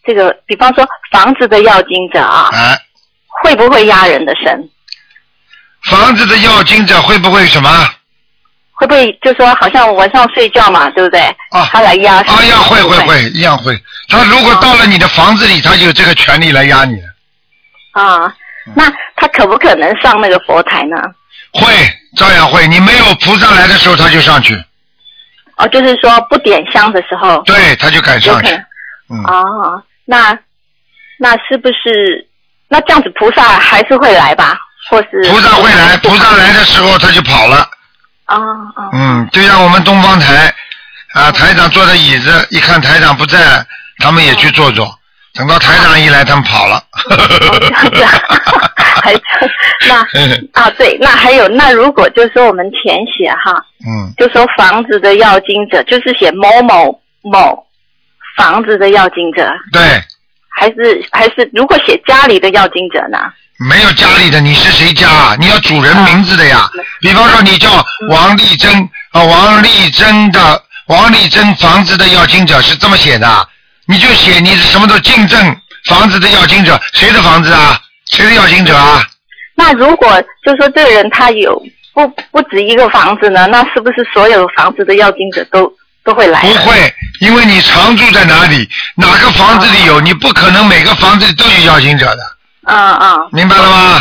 这个，比方说房子的要经者啊，会不会压人的身？ 房子的要经者会不会什么？ 会不会就说好像晚上睡觉嘛，对不对？他来压身。 会，一样会。他如果到了你的房子里，他就有这个权利来压你。 那他可不可能上那个佛台呢？ 会，照样会。你没有菩萨来的时候，他就上去。 就是说不点香的时候。 对，他就敢上去。 那是不是？那这样子菩萨还是会来吧？或是？ 菩萨会来，菩萨来的时候他就跑了。就像我们东方台台长坐的椅子，一看台长不在，他们也去坐坐。等到台长一来，他们跑了。 对，那还有，那如果就是说我们填写就说房子的要经者，就是写某某某房子的要经者。 对。 还是如果写家里的要经者呢？ 没有家里的，你是谁家啊？你要主人名字的呀。比方说你叫王丽珍王丽珍房子的要经者是这么写的，你就写你是什么都竞争房子的要经者，谁的房子啊？谁的要经者啊？ 那如果就说这个人他有不止一个房子呢，那是不是所有房子的要经者都会来？ 不会，因为你常住在哪里，哪个房子里有，你不可能每个房子里都有要经者的。明白了吗？